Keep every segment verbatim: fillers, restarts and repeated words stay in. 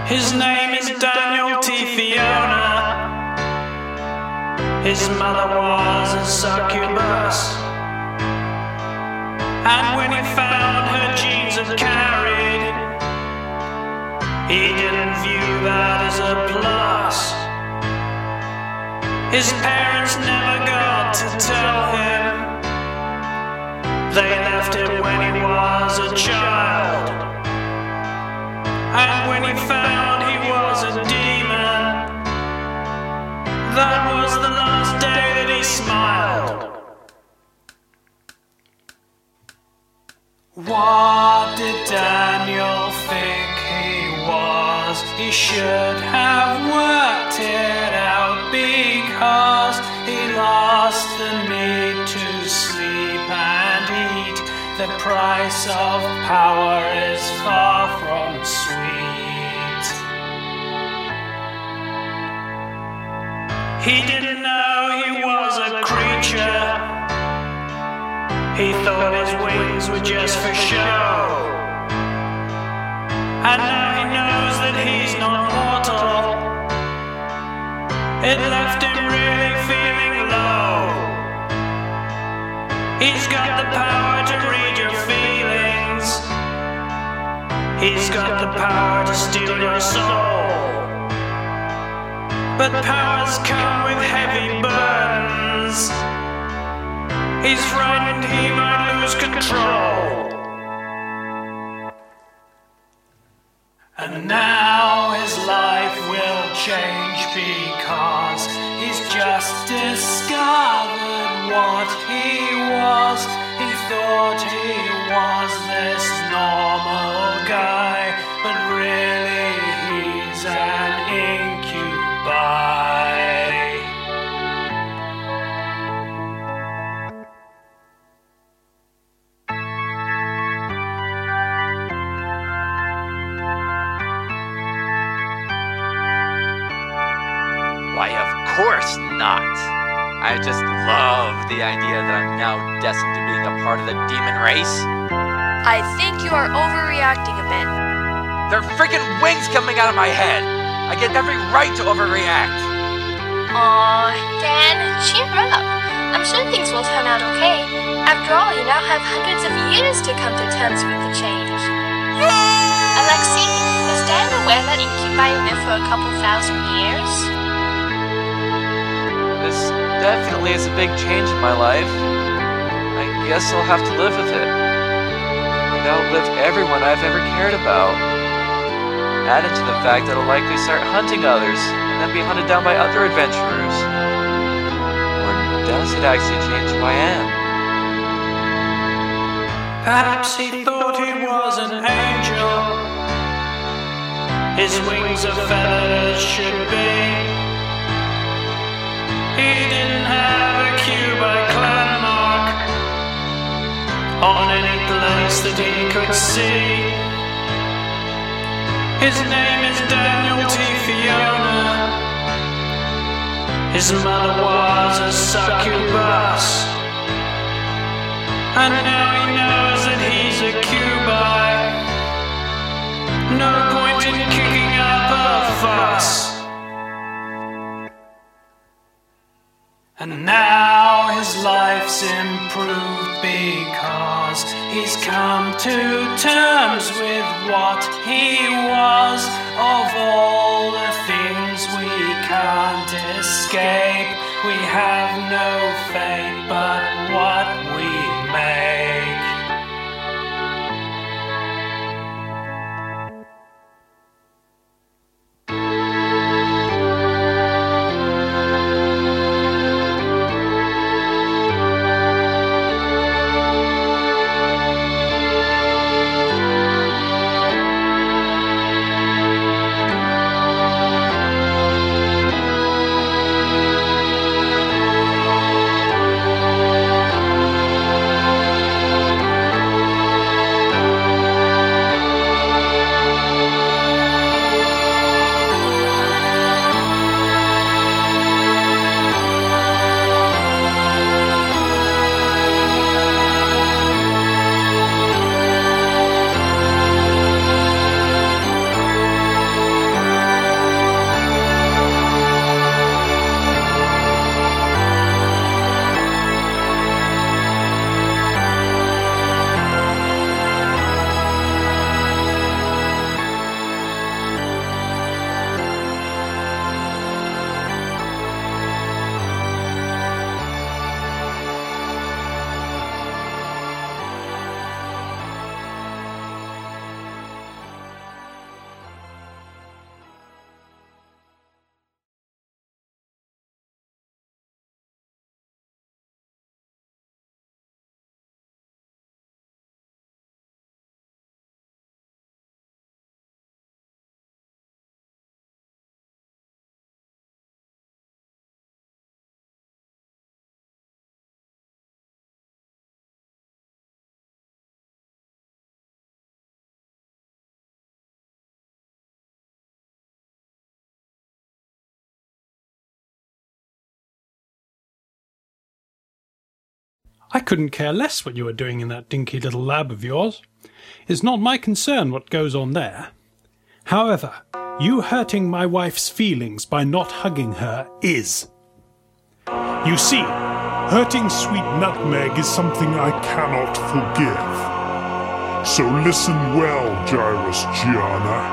His name is Daniel T. Fiona. His mother was a succubus, and when he found her genes had carried, he didn't view that as a plus. His parents never got to tell him. They left him when he was a child, and when he found he was a demon, that was the last day that he smiled. What did Daniel think he was? He should have worked it out, because he lost the need to sleep and eat. The price of power is far from sweet. He didn't know he was a creature. He thought his wings were just for show. And now he knows that he's not mortal. It left him really feeling low. He's got the power to read your feelings. He's got the power to steal your soul. But powers come with heavy burdens. He's frightened he might lose control. And now his life will change, because he's just discovered what he was. He thought he was this normal guy, but really he's an incubi. Why, of course not. I just love the idea that I'm now destined to being a part of the demon race. I think you are overreacting a bit. There are freaking wings coming out of my head. I get every right to overreact. Aw, Dan, cheer up. I'm sure things will turn out okay. After all, you now have hundreds of years to come to terms with the change. Alexei, is Dan aware that incubi live for a couple thousand years? This definitely is a big change in my life. I guess I'll have to live with it. And outlive everyone I've ever cared about. Added to the fact that I'll likely start hunting others, and then be hunted down by other adventurers. Or does it actually change who I am? Perhaps he thought he was an angel. His wings are feathered as should be. He didn't have a Cuba clan mark on any place that he could see. His name is Daniel T. Fiona. His mother was a succubus, and now he knows that he's a Cubi. No point in kicking up a fuss. And now his life's improved, because he's come to terms with what he was. Of all the things we can't escape, we have no fate but what we make. I couldn't care less what you were doing in that dinky little lab of yours. It's not my concern what goes on there. However, you hurting my wife's feelings by not hugging her is. You see, hurting sweet Nutmeg is something I cannot forgive. So listen well, Gyrus Gianna.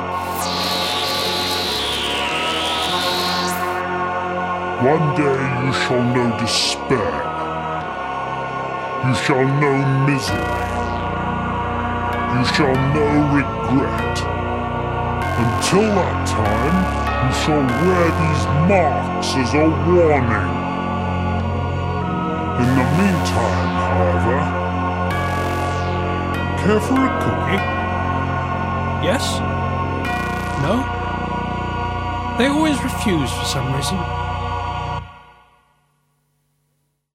One day you shall know despair. You shall know misery. You shall know regret. Until that time, you shall wear these marks as a warning. In the meantime, however, care for a cookie? Yes? No? They always refuse for some reason.